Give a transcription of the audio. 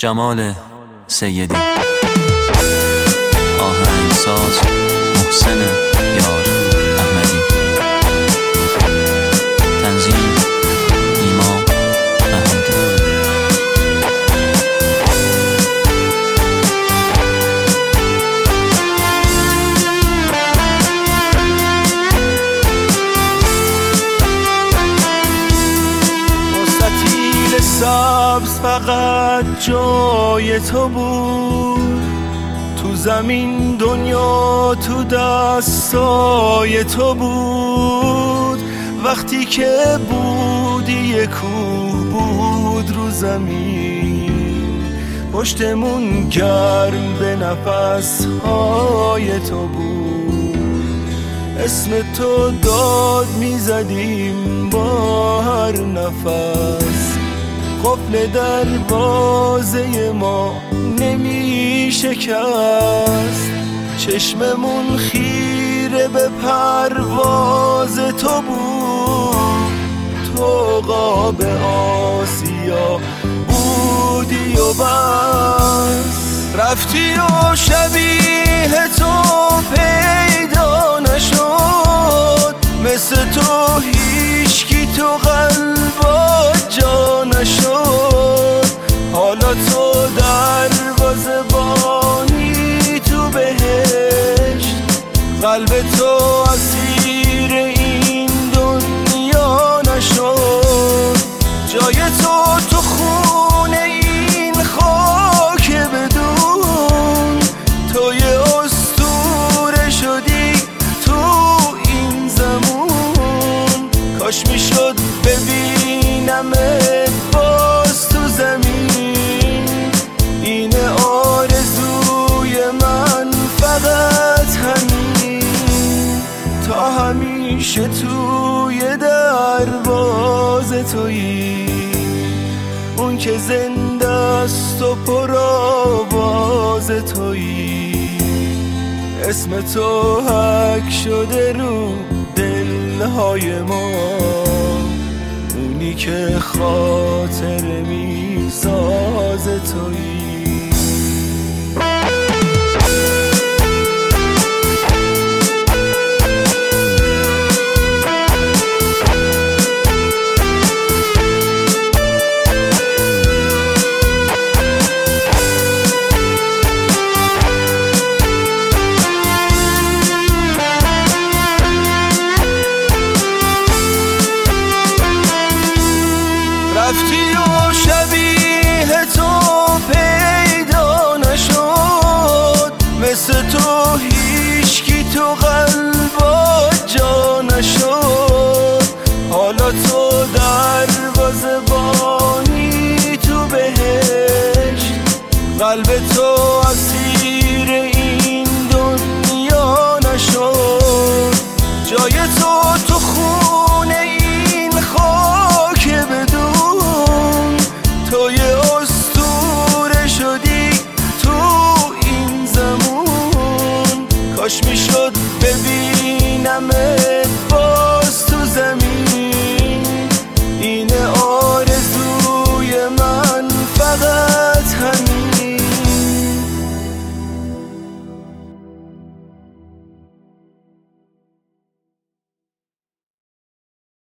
جمال سیدی. آهنگساز محسن یار احمدی. تنظیم نیما احمدی. مستطیل سبز فقط جای تو بود، تو زمین دنیا تو دستای تو بود. وقتی که بودی یک کوه بود رو زمین، پشتمون گرم به نفسهای تو بود. اسم تو داد میزدیم با هر نفس، قفل دروازه ما نمی شکست. چشممون خیره به پرواز تو بود، تو قاب آسیا بودی و بس. رفتی و شبیه تو پیدا نشد، مثل تو هیچکی تو قلبا جا نشد. حالا تو دروازه‌بانی تو بهشت، قلب تو اسیر این دنیا نشد. جای تو خونه این خاک بدون، تو یه اسطوره شدی تو این زمون. کاش میشد ببینمت باز تو زمین، اینه آرزوی من فقط همین. تا همیشه توی دروازه تویی، اون که زنده است و پرآواز تویی. اسم تو حک شده رو دلهای ما، اونی که خاطر میساز تویی.